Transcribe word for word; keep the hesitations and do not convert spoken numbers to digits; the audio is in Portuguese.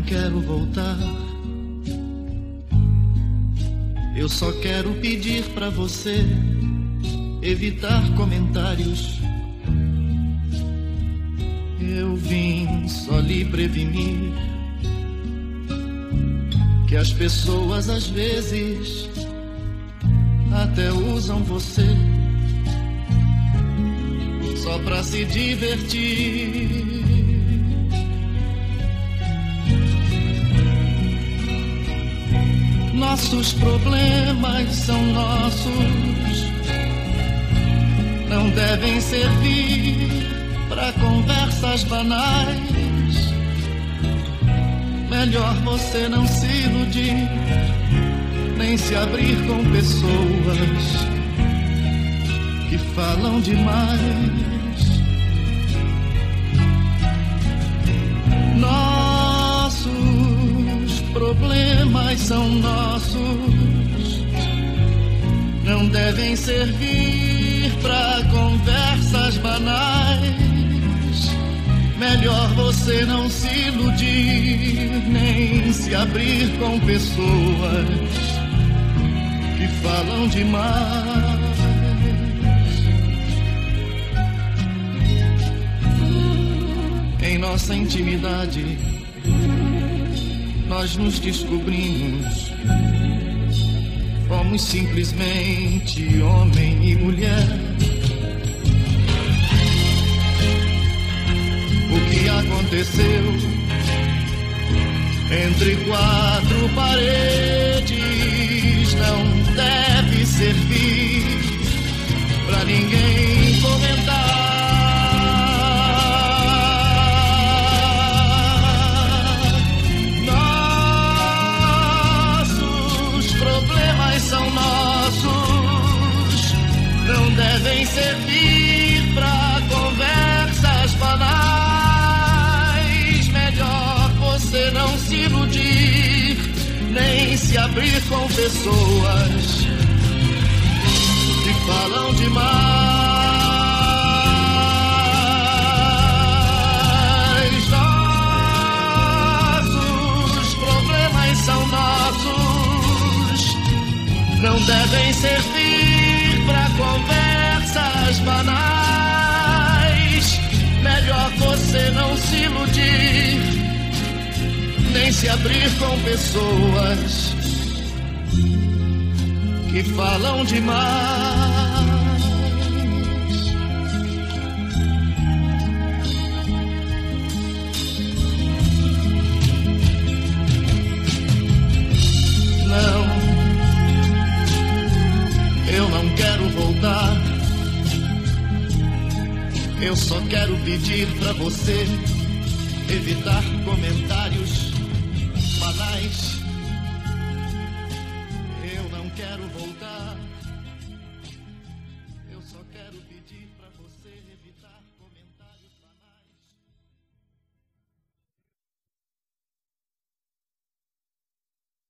quero voltar. Eu só quero pedir pra você evitar comentários. Eu vim só lhe prevenir que as pessoas às vezes até usam você só pra se divertir. Nossos problemas são nossos, não devem servir pra conversas banais. Melhor você não se iludir, nem se abrir com pessoas que falam demais. Nossos problemas são nossos, não devem servir pra conversas banais. Melhor você não se iludir, nem se abrir com pessoas que falam demais. Em nossa intimidade, nós nos descobrimos. Fomos simplesmente homem e mulher. O que aconteceu entre quatro paredes não deve servir pra ninguém comentar. Nossos problemas são nossos, não devem servir pra conversas banais. Você não se iludir, nem se abrir com pessoas que falam demais. Nossos problemas são nossos, não devem servir pra conversas banais. Melhor você não se iludir, nem se abrir com pessoas que falam demais. Não, eu não quero voltar. Eu só quero pedir pra você evitar comentários banais. Eu não quero voltar. Eu só quero pedir pra